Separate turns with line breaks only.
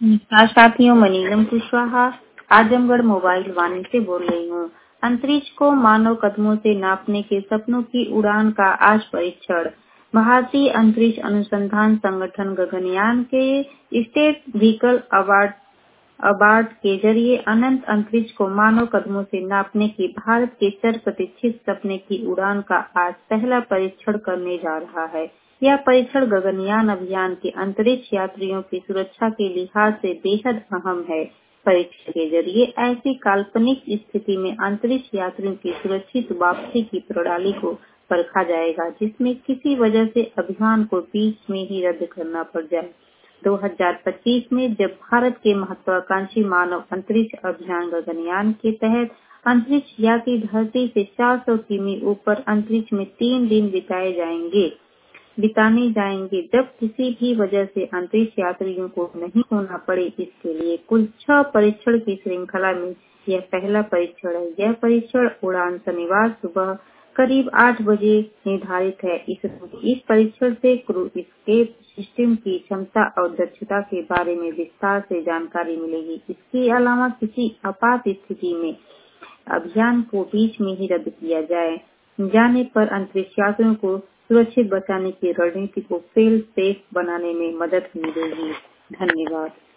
नमस्कार साथियों, मैं नीलम कुशवाहा आजमगढ़ मोबाइल वाणी से बोल रही हूँ। अंतरिक्ष को मानव कदमों से नापने के सपनों की उड़ान का आज परीक्षण। भारतीय अंतरिक्ष अनुसंधान संगठन गगनयान के स्टेट व्हीकल अवार्ड के जरिए अनंत अंतरिक्ष को मानव कदमों से नापने की भारत के चिर प्रतीक्षित सपने की उड़ान का आज पहला परीक्षण करने जा रहा है। यह परीक्षण गगनयान अभियान के अंतरिक्ष यात्रियों की सुरक्षा के लिहाज से बेहद अहम है। परीक्षण के जरिए ऐसी काल्पनिक स्थिति में अंतरिक्ष यात्रियों की सुरक्षित वापसी की प्रणाली को परखा जाएगा, जिसमें किसी वजह से अभियान को बीच में ही रद्द करना पड़ जाए। 2025 में जब भारत के महत्वाकांक्षी मानव अंतरिक्ष अभियान गगनयान के तहत अंतरिक्ष यात्री धरती से 400 किमी ऊपर अंतरिक्ष में 3 दिन बिताने जाएंगे, जब किसी भी वजह से अंतरिक्ष यात्रियों को नहीं होना पड़े। इसके लिए कुल 6 परीक्षण की श्रृंखला में यह पहला परीक्षण है। यह परीक्षण उड़ान शनिवार सुबह करीब 8 बजे निर्धारित है। इस परीक्षण से क्रू एस्केप सिस्टम की क्षमता और दक्षता के बारे में विस्तार से जानकारी मिलेगी। इसके अलावा किसी आपात स्थिति में अभियान को बीच में ही रद्द किया जाने पर अंतरिक्ष यात्रियों को सुरक्षित बचाने की रणनीति को फेल सेफ बनाने में मदद मिलेगी। धन्यवाद।